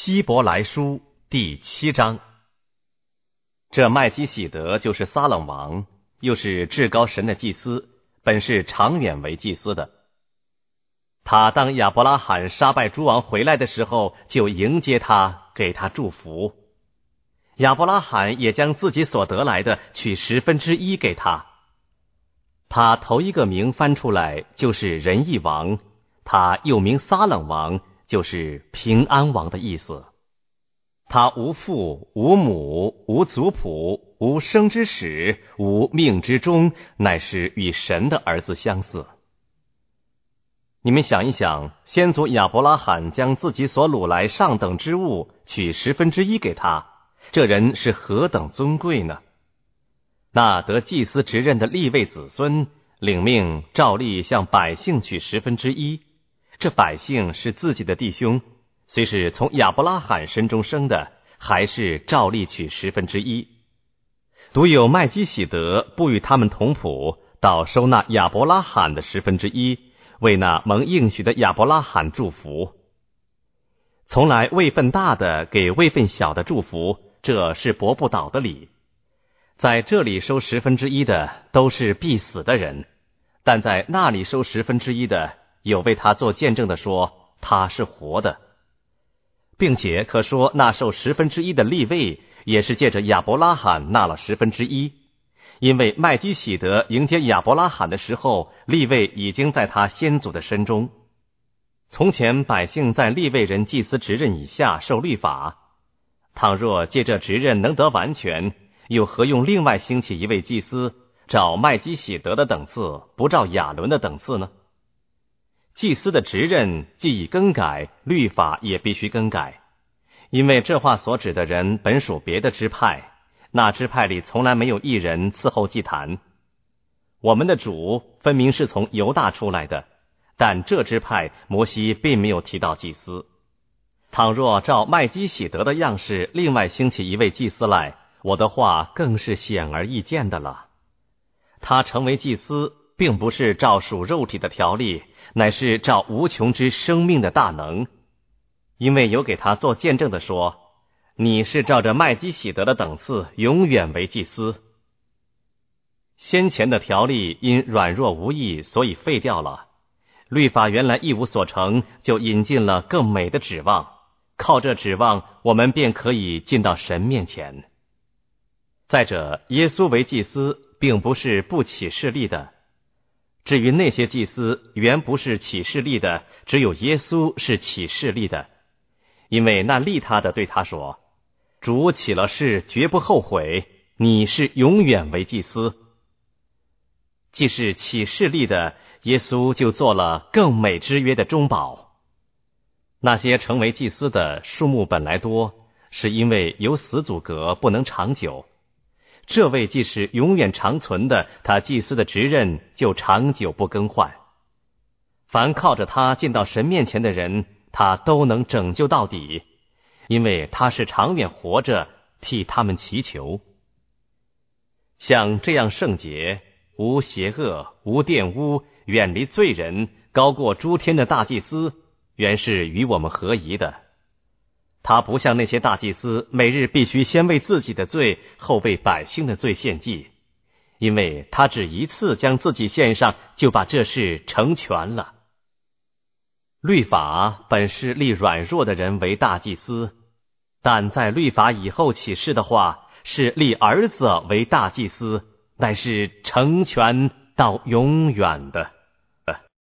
希伯来书第7章。这麦基洗德就是撒冷王，又是至高神的祭司，本是长远为祭司的。他当亚伯拉罕杀败诸王回来的时候，就迎接他，给他祝福。亚伯拉罕也将自己所得来的取1/10给他。他头一个名翻出来就是仁义王，他又名撒冷王，就是平安王的意思。他无父无母无族谱无生之始无命之终，乃是与神的儿子相似。你们想一想，先祖亚伯拉罕将自己所掳来上等之物取1/10给他，这人是何等尊贵呢？那得祭司职任的利未子孙领命照例向百姓取1/10，这百姓是自己的弟兄，虽是从亚伯拉罕身中生的，还是照例取1/10。独有麦基洗德不与他们同谱，倒收纳亚伯拉罕的1/10，为那蒙应许的亚伯拉罕祝福。从来位分大的给位分小的祝福，这是驳不倒的理。在这里收1/10的都是必死的人，但在那里收1/10的，有为他做见证的说他是活的，并且可说那受1/10的利未也是借着亚伯拉罕纳了1/10，因为麦基洗德迎接亚伯拉罕的时候，利未已经在他先祖的身中。从前百姓在利未人祭司职任以下受律法，倘若借这职任能得完全，又何用另外兴起一位祭司，照麦基洗德的等次，不照亚伦的等次呢？祭司的职任既已更改，律法也必须更改，因为这话所指的人本属别的支派，那支派里从来没有一人伺候祭坛。我们的主分明是从犹大出来的，但这支派摩西并没有提到祭司。倘若照麦基洗德的样式另外兴起一位祭司来，我的话更是显而易见的了。他成为祭司并不是照属肉体的条例，乃是照无穷之生命的大能。因为有给他做见证的说，你是照着麦基洗德的等次永远为祭司。先前的条例因软弱无益，所以废掉了。律法原来一无所成，就引进了更美的指望，靠这指望，我们便可以进到神面前。再者，耶稣为祭司并不是不起势力的，至于那些祭司原不是起势力的，只有耶稣是起势力的。因为那立他的对他说，主起了誓绝不后悔，你是永远为祭司。既是起势力的，耶稣就做了更美之约的中保。那些成为祭司的数目本来多，是因为有死阻隔，不能长久。这位既是永远长存的，他祭司的职任就长久不更换。凡靠着他进到神面前的人，他都能拯救到底，因为他是长远活着，替他们祈求。像这样圣洁、无邪恶、无玷污、远离罪人、高过诸天的大祭司，原是与我们合宜的。他不像那些大祭司，每日必须先为自己的罪，后为百姓的罪献祭，因为他只一次将自己献上，就把这事成全了。律法本是立软弱的人为大祭司，但在律法以后起誓的话，是立儿子为大祭司，乃是成全到永远的。